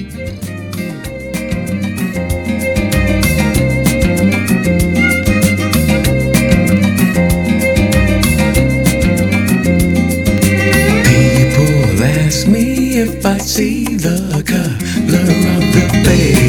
People ask me if I see the color of the bay.